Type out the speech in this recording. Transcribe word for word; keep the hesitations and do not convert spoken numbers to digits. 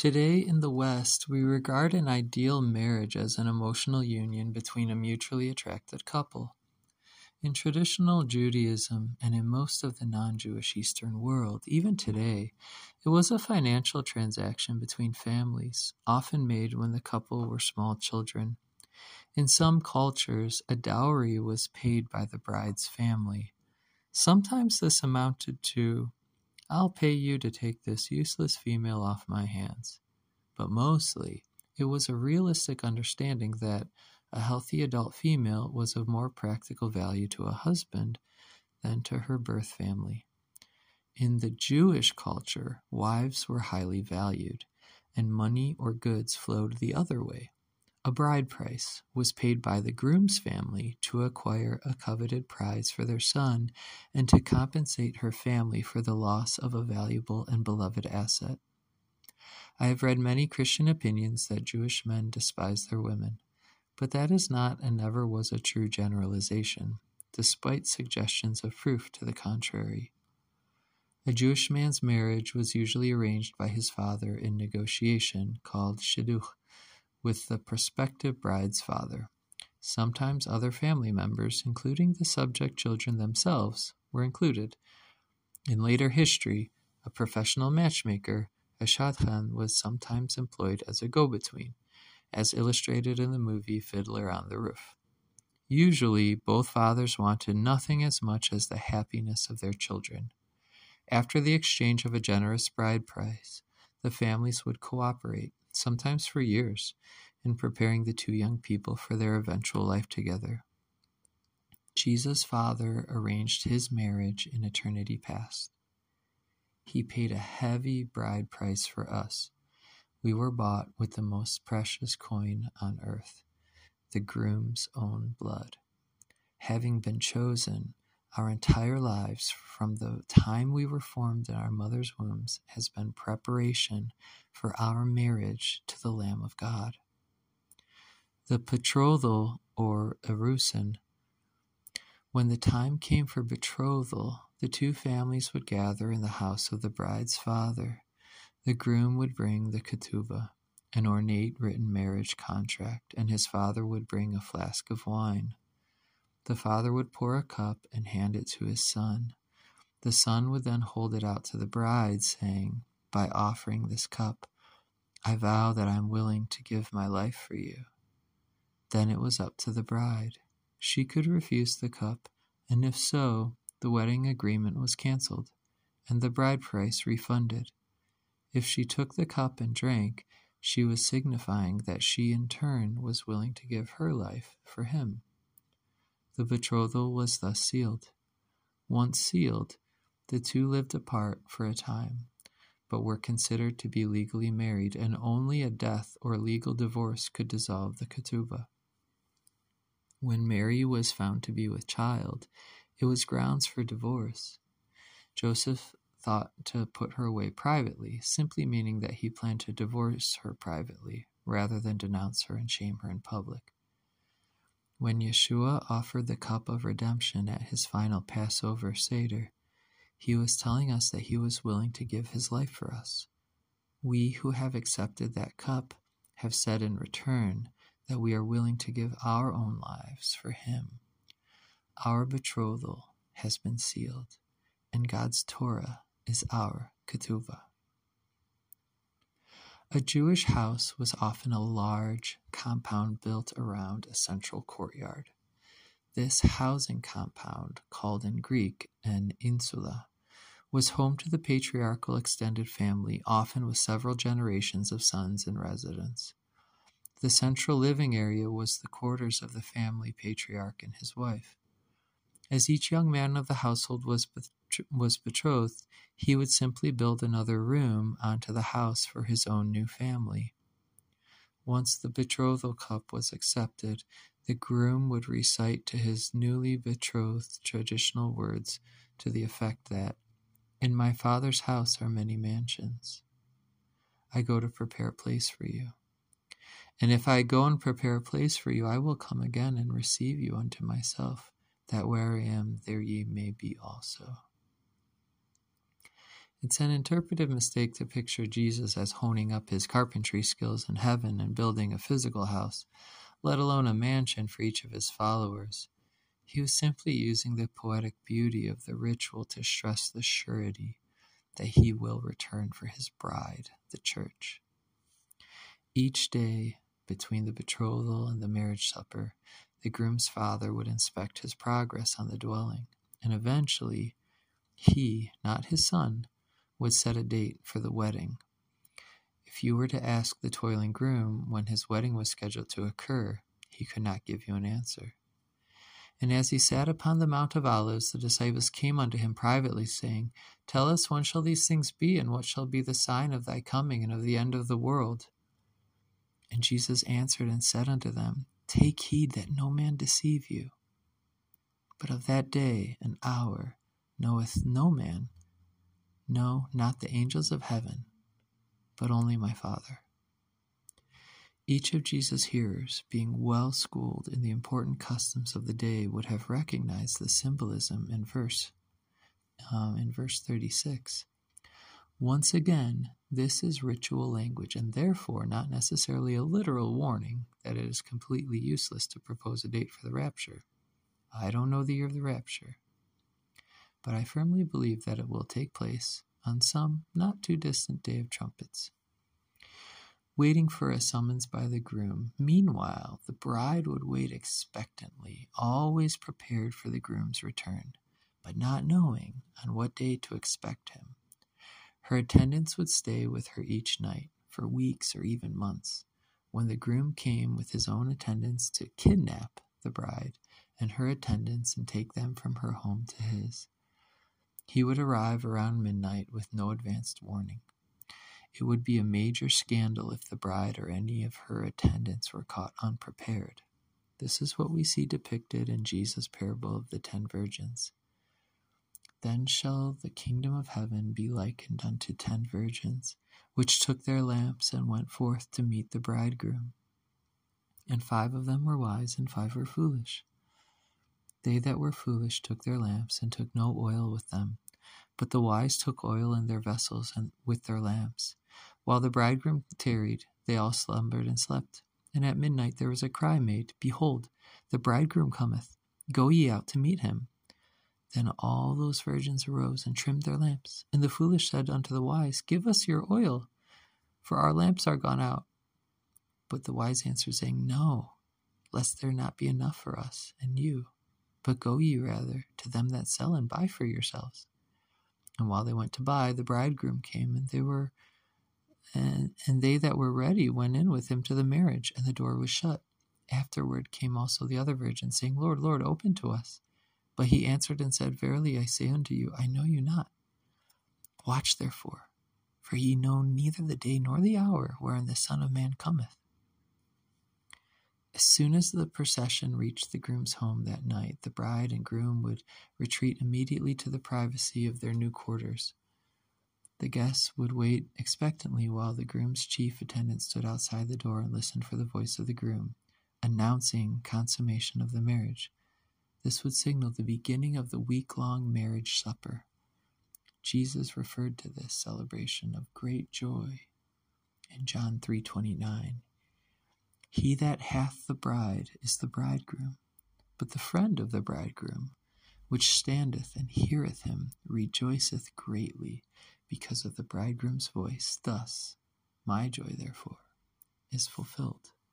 Today in the West, we regard an ideal marriage as an emotional union between a mutually attracted couple. In traditional Judaism and in most of the non-Jewish Eastern world, even today, it was a financial transaction between families, often made when the couple were small children. In some cultures, a dowry was paid by the bride's family. Sometimes this amounted to, "I'll pay you to take this useless female off my hands." But mostly, it was a realistic understanding that a healthy adult female was of more practical value to a husband than to her birth family. In the Jewish culture, wives were highly valued, and money or goods flowed the other way. A bride price was paid by the groom's family to acquire a coveted prize for their son and to compensate her family for the loss of a valuable and beloved asset. I have read many Christian opinions that Jewish men despise their women, but that is not and never was a true generalization, despite suggestions of proof to the contrary. A Jewish man's marriage was usually arranged by his father in negotiation, called shidduch, with the prospective bride's father. Sometimes other family members, including the subject children themselves, were included. In later history, a professional matchmaker, a shadchan, was sometimes employed as a go-between, as illustrated in the movie Fiddler on the Roof. Usually, both fathers wanted nothing as much as the happiness of their children. After the exchange of a generous bride price, the families would cooperate, sometimes for years, in preparing the two young people for their eventual life together. Jesus' Father arranged his marriage in eternity past. He paid a heavy bride price for us. We were bought with the most precious coin on earth, the groom's own blood. Having been chosen, our entire lives, from the time we were formed in our mother's wombs, has been preparation for our marriage to the Lamb of God. The betrothal, or erusin. When the time came for betrothal, the two families would gather in the house of the bride's father. The groom would bring the ketubah, an ornate written marriage contract, and his father would bring a flask of wine. The father would pour a cup and hand it to his son. The son would then hold it out to the bride, saying, "By offering this cup, I vow that I am willing to give my life for you." Then it was up to the bride. She could refuse the cup, and if so, the wedding agreement was canceled, and the bride price refunded. If she took the cup and drank, she was signifying that she in turn was willing to give her life for him. The betrothal was thus sealed. Once sealed, the two lived apart for a time, but were considered to be legally married, and only a death or legal divorce could dissolve the ketubah. When Mary was found to be with child, it was grounds for divorce. Joseph thought to put her away privately, simply meaning that he planned to divorce her privately, rather than denounce her and shame her in public. When Yeshua offered the cup of redemption at his final Passover Seder, he was telling us that he was willing to give his life for us. We who have accepted that cup have said in return that we are willing to give our own lives for him. Our betrothal has been sealed, and God's Torah is our ketubah. A Jewish house was often a large compound built around a central courtyard. This housing compound, called in Greek an insula, was home to the patriarchal extended family, often with several generations of sons in residence. The central living area was the quarters of the family patriarch and his wife. As each young man of the household was was betrothed, he would simply build another room onto the house for his own new family. Once the betrothal cup was accepted, the groom would recite to his newly betrothed traditional words to the effect that, "In my Father's house are many mansions. I go to prepare a place for you. And if I go and prepare a place for you, I will come again and receive you unto myself, that where I am, there ye may be also." It's an interpretive mistake to picture Jesus as honing up his carpentry skills in heaven and building a physical house, let alone a mansion for each of his followers. He was simply using the poetic beauty of the ritual to stress the surety that he will return for his bride, the church. Each day, between the betrothal and the marriage supper, the groom's father would inspect his progress on the dwelling, and eventually, he, not his son, would set a date for the wedding. If you were to ask the toiling groom when his wedding was scheduled to occur, he could not give you an answer. And as he sat upon the Mount of Olives, the disciples came unto him privately, saying, Tell us, when shall these things be, and what shall be the sign of thy coming and of the end of the world? And Jesus answered and said unto them, Take heed that no man deceive you. But of that day and hour knoweth no man, no, not the angels of heaven, but only my Father. Each of Jesus' hearers, being well schooled in the important customs of the day, would have recognized the symbolism in verse, um, in verse thirty-six. Once again, this is ritual language, and therefore not necessarily a literal warning that it is completely useless to propose a date for the rapture. I don't know the year of the rapture, but I firmly believe that it will take place on some not too distant day of trumpets. Waiting for a summons by the groom, meanwhile, the bride would wait expectantly, always prepared for the groom's return, but not knowing on what day to expect him. Her attendants would stay with her each night, for weeks or even months, when the groom came with his own attendants to kidnap the bride and her attendants and take them from her home to his. He would arrive around midnight with no advanced warning. It would be a major scandal if the bride or any of her attendants were caught unprepared. This is what we see depicted in Jesus' parable of the ten virgins. Then shall the kingdom of heaven be likened unto ten virgins, which took their lamps and went forth to meet the bridegroom. And five of them were wise, and five were foolish. They that were foolish took their lamps, and took no oil with them. But the wise took oil in their vessels and with their lamps. While the bridegroom tarried, they all slumbered and slept. And at midnight there was a cry made, Behold, the bridegroom cometh, go ye out to meet him. Then all those virgins arose and trimmed their lamps. And the foolish said unto the wise, Give us your oil, for our lamps are gone out. But the wise answered, saying, No, lest there not be enough for us and you. But go ye rather to them that sell and buy for yourselves. And while they went to buy, the bridegroom came, and they were, and, and they that were ready went in with him to the marriage, and the door was shut. Afterward came also the other virgins, saying, Lord, Lord, open to us. But he answered and said, Verily I say unto you, I know you not. Watch therefore, for ye know neither the day nor the hour wherein the Son of Man cometh. As soon as the procession reached the groom's home that night, the bride and groom would retreat immediately to the privacy of their new quarters. The guests would wait expectantly while the groom's chief attendant stood outside the door and listened for the voice of the groom, announcing consummation of the marriage. This would signal the beginning of the week-long marriage supper. Jesus referred to this celebration of great joy in John three twenty-nine. He that hath the bride is the bridegroom, but the friend of the bridegroom, which standeth and heareth him, rejoiceth greatly because of the bridegroom's voice. Thus, my joy, therefore, is fulfilled.